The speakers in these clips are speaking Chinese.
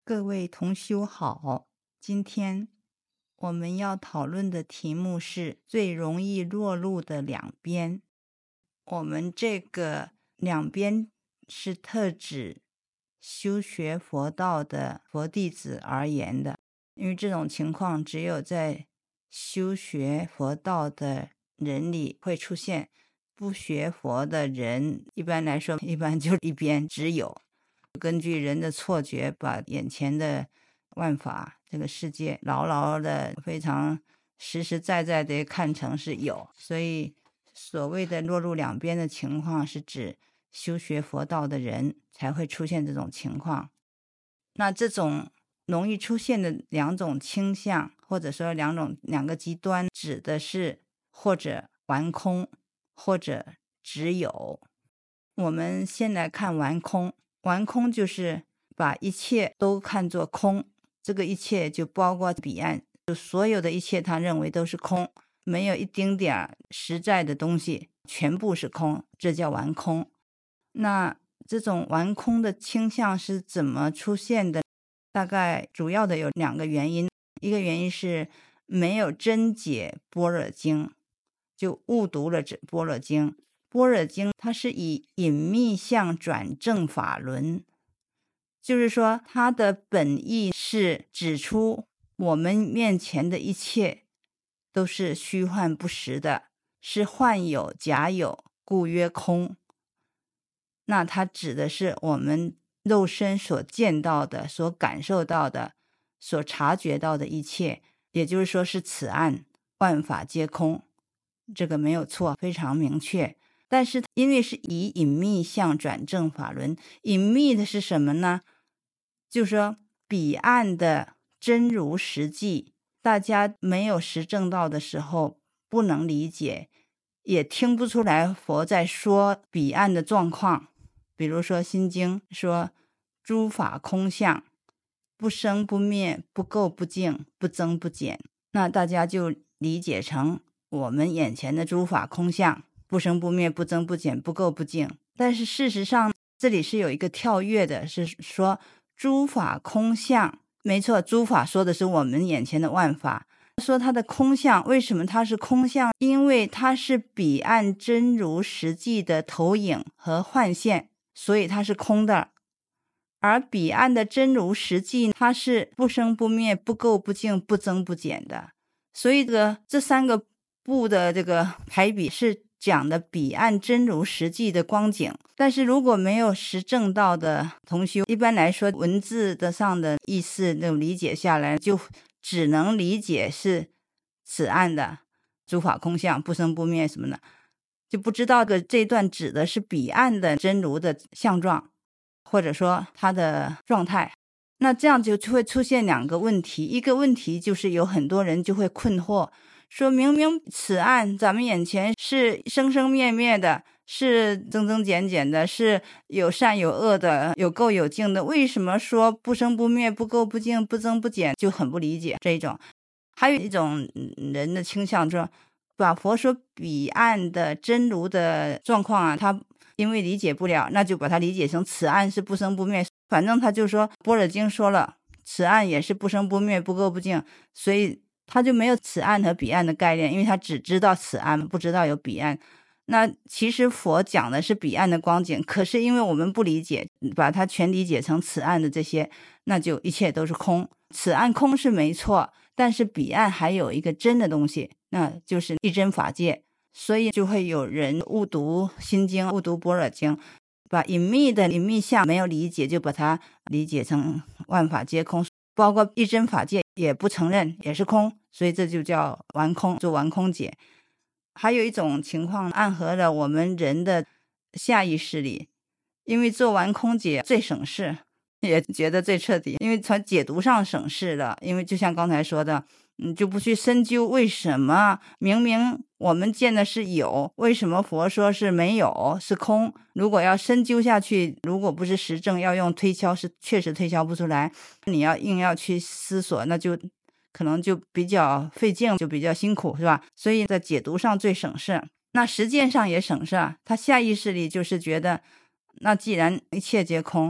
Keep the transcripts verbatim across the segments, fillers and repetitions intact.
各位同修好，今天我们要讨论的题目是最容易落入的两边。我们这个两边是特指修学佛道的佛弟子而言的，因为这种情况只有在修学佛道的人里会出现，不学佛的人一般来说一般就一边只有根据人的错觉把眼前的万法这个世界牢牢的非常实实在在的看成是有，所以所谓的落入两边的情况是指修学佛道的人才会出现这种情况。那这种容易出现的两种倾向，或者说两种两个极端，指的是或者玩空或者只有。我们先来看玩空，玩空就是把一切都看作空，这个一切就包括彼岸，就所有的一切他认为都是空，没有一丁点实在的东西，全部是空，这叫玩空。那这种玩空的倾向是怎么出现的？大概主要的有两个原因，一个原因是没有真解般若经，就误读了这般若经。般若经它是以隐密相转正法轮，就是说它的本意是指出我们面前的一切都是虚幻不实的，是幻有假有，故曰空。那它指的是我们肉身所见到的，所感受到的，所察觉到的一切，也就是说是此岸万法皆空，这个没有错，非常明确。但是因为是以隐密相转正法轮，隐秘的是什么呢？就是说彼岸的真如实际，大家没有实证到的时候不能理解，也听不出来佛在说彼岸的状况。比如说心经说诸法空相，不生不灭，不垢不净，不增不减，那大家就理解成我们眼前的诸法空相，不生不灭，不增不减，不垢不净。但是事实上这里是有一个跳跃的，是说诸法空相，没错，诸法说的是我们眼前的万法，说它的空相，为什么它是空相？因为它是彼岸真如实际的投影和幻现，所以它是空的。而彼岸的真如实际它是不生不灭，不垢不净，不增不减的。所以这个这三个部的这个排比是讲的彼岸真如实际的光景。但是如果没有实证到的同修，一般来说文字的上的意思那种理解下来，就只能理解是此岸的诸法空相，不生不灭什么的，就不知道个这段指的是彼岸的真如的相状，或者说它的状态。那这样就会出现两个问题，一个问题就是有很多人就会困惑，说明明此岸咱们眼前是生生灭灭的，是增增减减的，是有善有恶的，有垢有净的，为什么说不生不灭，不垢不净，不增不减，就很不理解这一种。还有一种人的倾向，说把佛说彼岸的真如的状况啊，他因为理解不了，那就把它理解成此岸是不生不灭，反正他就说般若经说了此岸也是不生不灭，不垢不净，所以他就没有此岸和彼岸的概念，因为他只知道此岸，不知道有彼岸。那其实佛讲的是彼岸的光景，可是因为我们不理解，把它全理解成此岸的这些，那就一切都是空。此岸空是没错，但是彼岸还有一个真的东西，那就是一真法界。所以就会有人误读心经，误读般若经，把隐秘的隐秘相没有理解，就把它理解成万法皆空，包括一真法界也不承认，也是空，所以这就叫玩空，做玩空解。还有一种情况暗合了我们人的下意识里，因为做玩空解最省事，也觉得最彻底，因为从解读上省事了。因为就像刚才说的，你就不去深究为什么明明我们见的是有，为什么佛说是没有，是空。如果要深究下去，如果不是实证，要用推敲，是确实推敲不出来。你要硬要去思索，那就可能就比较费劲，就比较辛苦，是吧？所以在解读上最省事，那实践上也省事。他下意识里就是觉得，那既然一切皆空，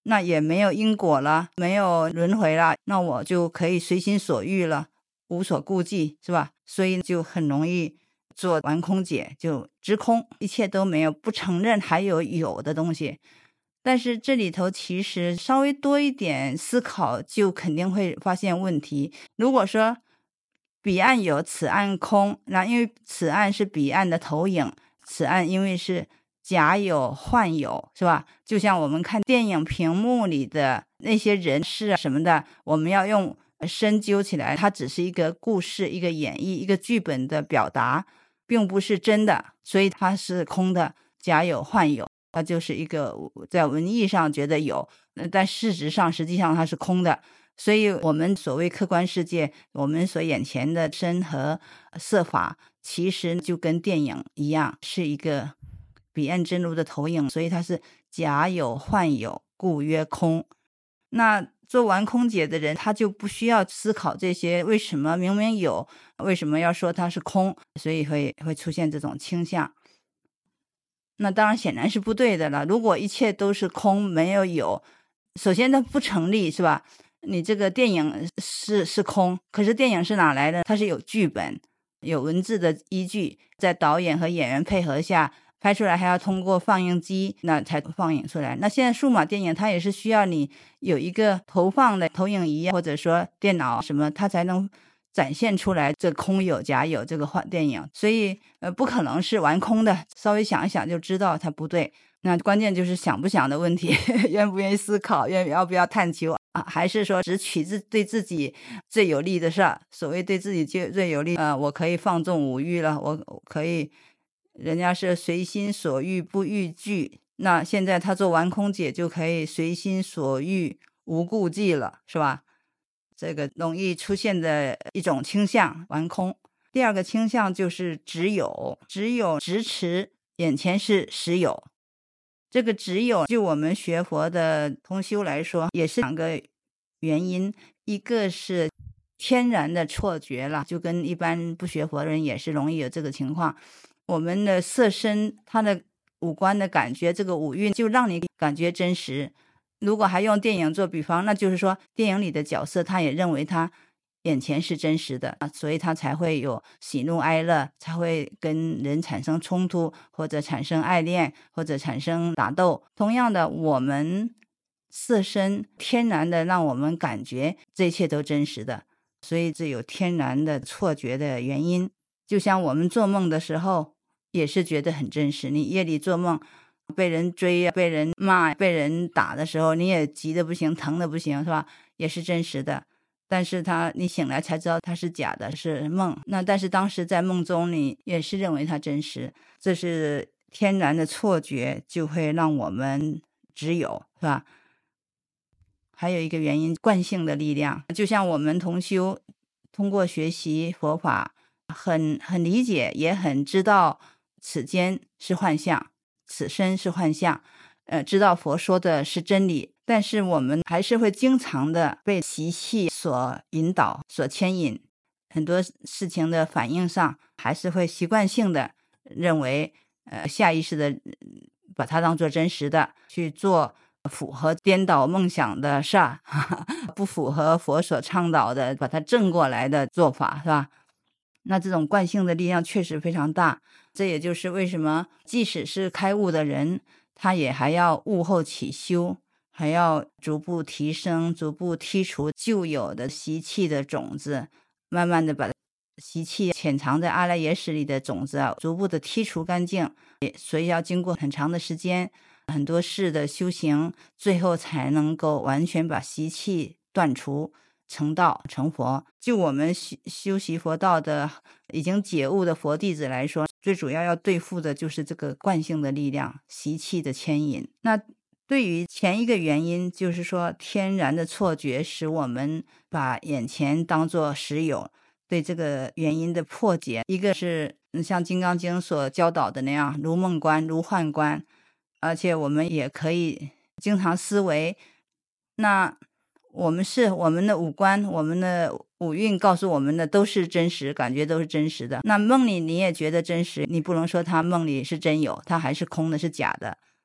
那也没有因果了，没有轮回了，那我就可以随心所欲了，无所顾忌，是吧？所以就很容易做完空解，就直空，一切都没有，不承认还有有的东西。但是这里头其实稍微多一点思考，就肯定会发现问题。如果说彼岸有，此岸空，那因为此岸是彼岸的投影，此岸因为是假有幻有，是吧？就像我们看电影屏幕里的那些人事啊什么的，我们要用深究起来，它只是一个故事，一个演绎，一个剧本的表达，并不是真的，所以它是空的，假有幻有，它就是一个在文艺上觉得有，但事实上实际上它是空的。所以我们所谓客观世界，我们所眼前的身和色法，其实就跟电影一样，是一个彼岸真如的投影，所以它是假有幻有，故曰空。那做完空解的人，他就不需要思考这些，为什么明明有，为什么要说它是空，所以会会出现这种倾向。那当然显然是不对的了，如果一切都是空，没有有，首先它不成立，是吧？你这个电影是是空，可是电影是哪来的？它是有剧本，有文字的依据，在导演和演员配合下拍出来，还要通过放映机那才放映出来。那现在数码电影它也是需要你有一个投放的投影仪，或者说电脑什么，它才能展现出来这空有假有这个电影，所以呃不可能是完空的，稍微想一想就知道它不对。那关键就是想不想的问题，愿不愿意思考，愿要不要探求啊？还是说只取自对自己最有利的事儿？所谓对自己最最有利，呃，我可以放纵五欲了，我可以，人家是随心所欲不逾矩，那现在他做完空解就可以随心所欲无顾忌了，是吧？这个容易出现的一种倾向，完空。第二个倾向就是执有，执有执持眼前是实有。这个执有就我们学佛的同修来说也是两个原因，一个是天然的错觉了，就跟一般不学佛的人也是容易有这个情况。我们的色身它的五官的感觉，这个五蕴就让你感觉真实。如果还用电影做比方，那就是说电影里的角色他也认为他眼前是真实的，所以他才会有喜怒哀乐，才会跟人产生冲突，或者产生爱恋，或者产生打斗。同样的，我们色身天然的让我们感觉这一切都真实的，所以这有天然的错觉的原因。就像我们做梦的时候也是觉得很真实，你夜里做梦被人追被人骂被人打的时候，你也急得不行，疼得不行，是吧？也是真实的，但是他你醒来才知道它是假的，是梦。那但是当时在梦中你也是认为它真实，这是天然的错觉，就会让我们执有，是吧？还有一个原因，惯性的力量，就像我们同修通过学习佛法，很很理解，也很知道此间是幻象，此身是幻象，呃，知道佛说的是真理，但是我们还是会经常的被习气所引导，所牵引，很多事情的反应上还是会习惯性的认为，呃，下意识的把它当作真实的去做符合颠倒梦想的事儿，不符合佛所倡导的把它正过来的做法，是吧？那这种惯性的力量确实非常大，这也就是为什么即使是开悟的人，他也还要悟后起修，还要逐步提升，逐步剔除旧有的习气的种子，慢慢的把习气潜藏在阿赖耶识里的种子啊，逐步的剔除干净，所以要经过很长的时间，很多世的修行，最后才能够完全把习气断除，成道成佛。就我们修修习佛道的已经解悟的佛弟子来说，最主要要对付的就是这个惯性的力量，习气的牵引。那对于前一个原因，就是说天然的错觉使我们把眼前当作实有，对这个原因的破解，一个是像《金刚经》所教导的那样，如梦观如幻观，而且我们也可以经常思维，那我们是我们的五官，我们的五蕴告诉我们的都是真实，感觉都是真实的。那梦里你也觉得真实，你不能说它梦里是真有，它还是空的，是假的。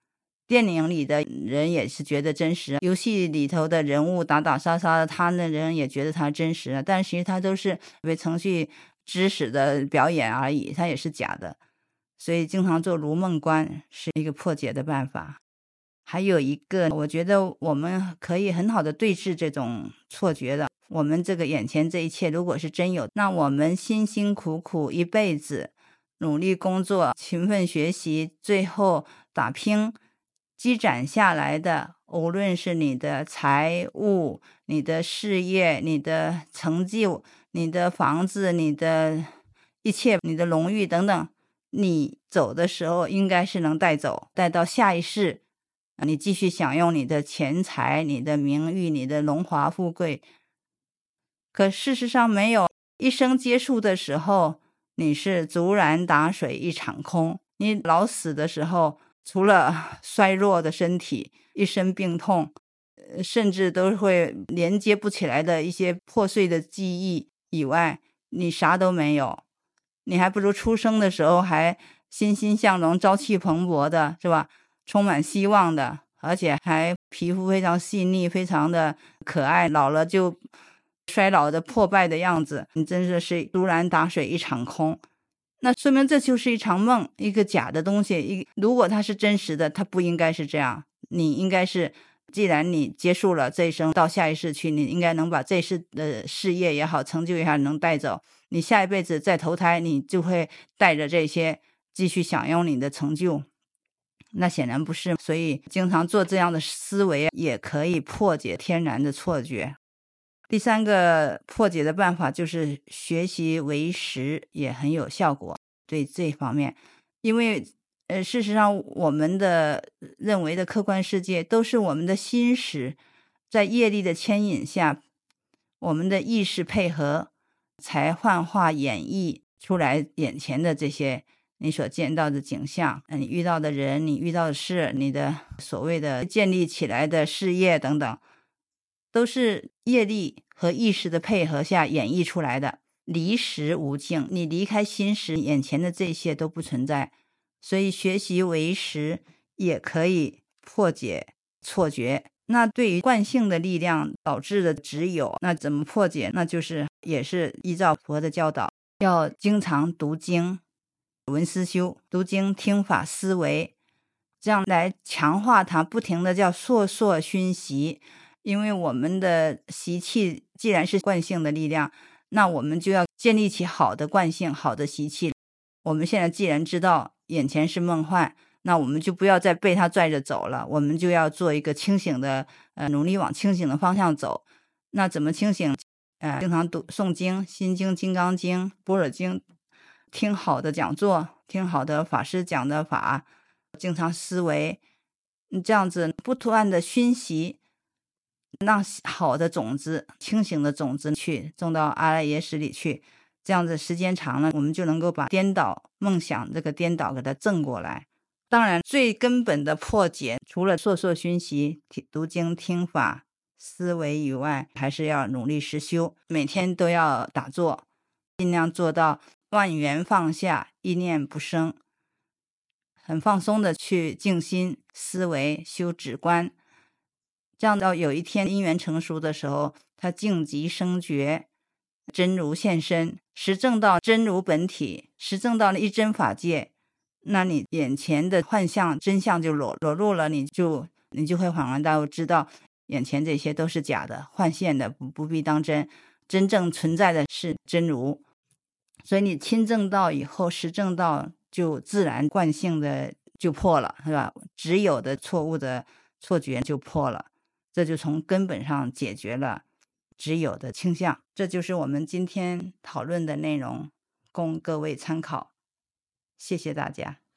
电影里的人也是觉得真实，游戏里头的人物打打杀杀的，他那人也觉得他真实，但其实他都是为程序知识的表演而已，他也是假的。所以经常做如梦观是一个破解的办法。还有一个，我觉得我们可以很好的对治这种错觉的。我们这个眼前这一切如果是真有，那我们辛辛苦苦一辈子努力工作，勤奋学习，最后打拼积攒下来的，无论是你的财物、你的事业、你的成就、你的房子、你的一切、你的荣誉等等，你走的时候应该是能带走，带到下一世，你继续享用你的钱财、你的名誉、你的荣华富贵。可事实上没有，一生结束的时候，你是竹篮打水一场空。你老死的时候，除了衰弱的身体、一身病痛，甚至都会连接不起来的一些破碎的记忆以外，你啥都没有。你还不如出生的时候还欣欣向荣、朝气蓬勃的，是吧？充满希望的，而且还皮肤非常细腻，非常的可爱，老了就衰老的破败的样子，你真的是竹篮打水一场空。那说明这就是一场梦，一个假的东西。一如果它是真实的，它不应该是这样。你应该是，既然你结束了这一生，到下一世去，你应该能把这一世的事业也好，成就也好，能带走。你下一辈子再投胎，你就会带着这些继续享用你的成就。那显然不是，所以经常做这样的思维也可以破解天然的错觉。第三个破解的办法就是学习为实，也很有效果。对这方面，因为呃，事实上我们的认为的客观世界都是我们的心识在业力的牵引下，我们的意识配合才幻化演绎出来眼前的这些你所见到的景象，你遇到的人，你遇到的事，你的所谓的建立起来的事业等等，都是业力和意识的配合下演绎出来的。离实无境，你离开心识，眼前的这些都不存在。所以学习为实也可以破解错觉。那对于惯性的力量导致的执有，那怎么破解？那就是也是依照佛的教导，要经常读经、闻思修，读经、听法、思维，这样来强化它，不停的叫烁烁熏习。因为我们的习气既然是惯性的力量，那我们就要建立起好的惯性、好的习气。我们现在既然知道眼前是梦幻，那我们就不要再被它拽着走了，我们就要做一个清醒的呃，努力往清醒的方向走。那怎么清醒？呃，经常读诵经、心经、金刚经、般若经，听好的讲座，听好的法师讲的法，经常思维，这样子不断的熏习，让好的种子、清醒的种子去种到阿赖耶识里去。这样子时间长了，我们就能够把颠倒梦想这个颠倒给它正过来。当然最根本的破解，除了烁烁熏习、读经听法思维以外，还是要努力实修，每天都要打坐，尽量做到万缘放下，一念不生，很放松的去静心思维修止观。这样到有一天因缘成熟的时候，它静极生觉，真如现身，实证到真如本体，实证到了一真法界，那你眼前的幻象真相就裸裸露了，你就你就会恍然大悟，知道眼前这些都是假的、幻现的，不不必当真，真正存在的是真如。所以你亲证到以后，实证到，就自然惯性的就破了，是吧？只有的错误的错觉就破了，这就从根本上解决了只有的倾向。这就是我们今天讨论的内容，供各位参考。谢谢大家。